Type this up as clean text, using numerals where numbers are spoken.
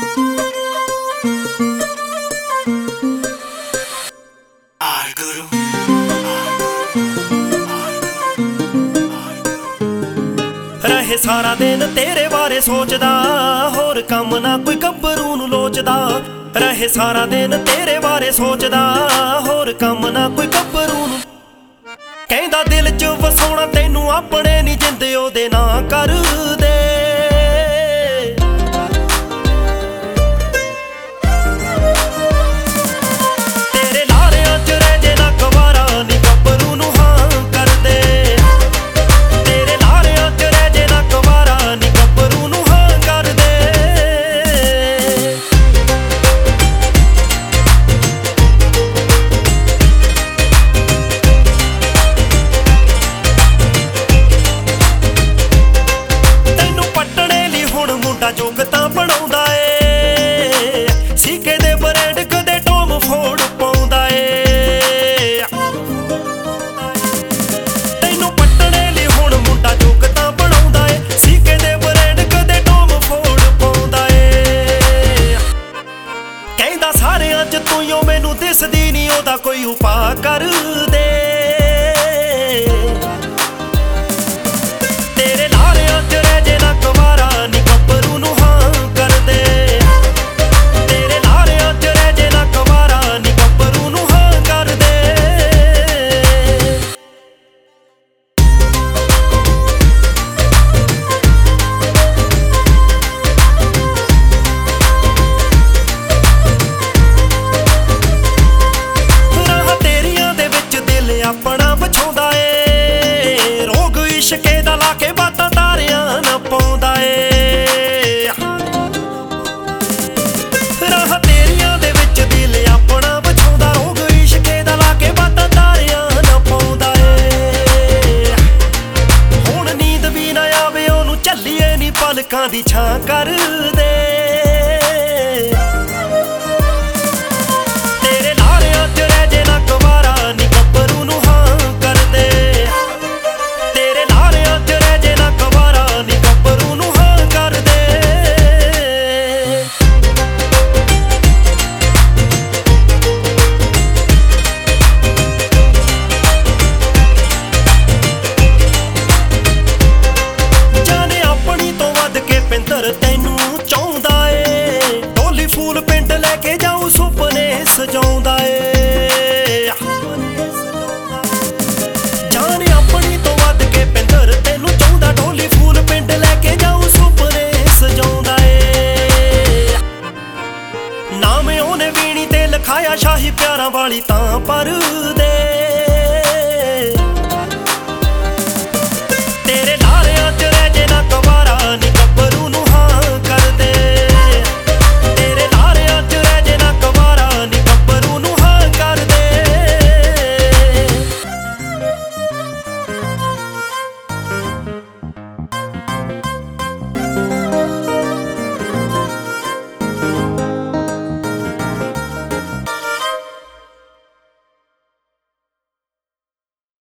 ਰਹੇ ਸਾਰਾ ਦਿਨ ਤੇਰੇ ਬਾਰੇ ਸੋਚਦਾ, ਹੋਰ ਕੰਮ ਨਾ ਕੋਈ ਗੱਭਰੂ ਨੂੰ ਲੋਚਦਾ। ਰਹੇ ਸਾਰਾ ਦਿਨ ਤੇਰੇ ਬਾਰੇ ਸੋਚਦਾ, ਹੋਰ ਕੰਮ ਨਾ ਕੋਈ ਗੱਭਰੂ ਨੂੰ। ਕਹਿੰਦਾ ਦਿਲ 'ਚ ਵਸਾਉਣਾ ਤੈਨੂੰ ਆਪਣੇ ਨੀ, ਜਿੰਦ ਉਹਦੇ ਨਾਂ ਕਰ ਦੇ। ਤੇਰੇ ਲਾਰਿਆਂ 'ਚ ਰਹਿ ਜੇ ਨਾ ਗਵਾਰਾ ਨੀ, ਗੱਭਰੂ ਨੂੰ ਹਾਂ ਕਰ ਦੇ। ਤੇਰੇ ਲਾਰਿਆਂ 'ਚ ਰਹਿ ਜੇ ਨਾ ਗਵਾਰਾ ਨੀ, ਗੱਭਰੂ ਨੂੰ ਹਾਂ ਕਰ ਦੇ। ਜੋਗਤਾਂ ਬਣਾਉਂਦਾ ਏ, ਸੀਕੇ ਦੇ ਬਰੈਂਡ ਕਦੇ ਟੋਮ ਫੋੜ ਪਾਉਂਦਾ ਏ। ਤੈਨੂੰ ਪੱਟਣੇ ਲਈ ਹੁਣ ਮੁੰਡਾ ਜੋਗਤਾਂ ਬਣਾਉਂਦਾ ਏ, ਸੀਕੇ ਦੇ ਬਰੈਂਡ ਕਦੇ ਟੋਮ ਫੋੜ ਪਾਉਂਦਾ ਏ। ਕਹਿੰਦਾ ਸਾਰਿਆਂ 'ਚ ਤੂੰ ਓ ਮੈਨੂੰ ਦਿਸਦੀ ਨੀ, ਉਹਦਾ ਕੋਈ ਉਪਾਅ ਕਰ ਦੇ। ਤੇਰੇ ਲਾਰਿਆਂ 'ਚ ਰਹਿ ਜੇ ਨਾ ਗਵਾਰਾ ਨੀ, ਗੱਭਰੂ ਨੂੰ ਹਾਂ ਕਰ ਦੇ। ਤੇਰੇ ਲਾਰਿਆਂ 'ਚ ਰਹਿ ਜੇ ਨਾ ਗਵਾਰਾ ਨੀ, ਗੱਭਰੂ ਨੂੰ ਹਾਂ ਕਰ ਦੇ। ਰਾਹਾਂ ਤੇਰੀਆਂ ਦੇ ਵਿੱਚ ਦਿਲ ਆਪਣਾ ਵਿਛਾਉਂਦਾ ਏ, ਰੋਗ ਇਸ਼ਕੇ ਦਾ ਲਾ ਕੇ ਬਾਤਾਂ ਤਾਰਿਆਂ ਨਾ ਪਾਉਂਦਾ ਏ। ਰਾਹਾਂ ਤੇਰੀਆਂ ਦੇ ਵਿੱਚ ਦਿਲ ਆਪਣਾ ਵਿਛਾਉਂਦਾ, ਰੋਗ ਇਸ਼ਕੇ ਦਾ ਲਾ ਕੇ ਬਾਤਾਂ ਤਾਰਿਆਂ ਨਾ ਪਾਉਂਦਾ ਏ। ਹੁਣ ਨੀਂਦ ਵੀ ਨਾ ਆਵੇ ਉਹਨੂੰ, ਝੱਲੀਏ ਨੀ ਪਲਕਾਂ ਦੀ ਛਾਂ ਕਰ ਦੇ। ਤੇਰੇ ਲਾਰਿਆਂ 'ਚ ਰਹਿ ਜੇ ਨਾ ਗਵਾਰਾ ਨੀ, ਗੱਭਰੂ ਨੂੰ ਹਾਂ ਕਰ ਦੇ। ਤੇਰੇ ਲਾਰਿਆਂ 'ਚ ਰਹਿ ਜੇ ਨਾ ਗਵਾਰਾ ਨੀ, ਗੱਭਰੂ ਨੂੰ ਹਾਂ ਕਰ ਦੇ। ਜਾਨੇ ਆਪਣੀ ਤੋਂ ਵੱਧ ਕੇ ਪਿੰਦਰ ਤੈਨੂੰ ਚਾਹੁੰਦਾ ਏ, ਢੋਲੀ ਫੂਲ ਪਿੰਡ ਲੈ ਕੇ ਜਾਊ ਸੁਪਨੇ ਸਜਾਉਂਦਾ ਏ। ਜਾਨੇ ਆਪਣੀ ਤੋਂ ਵੱਧ ਕੇ ਪਿੰਦਰ ਤੈਨੂੰ ਚਾਹੁੰਦਾ, ਢੋਲੀ ਫੂਲ ਪਿੰਡ ਲੈ ਕੇ ਜਾਊ ਸੁਪਨੇ ਸਜਾਉਂਦਾ ਏ। ਨਾਮ ਉਹਨੇ ਵੀਣੀ ਤੇ ਲਿਖਾਇਆ, ਸ਼ਾਹੀ ਪਿਆਰਾਂ ਵਾਲੀ ਤਾਂ ਪਰ ਦੇ।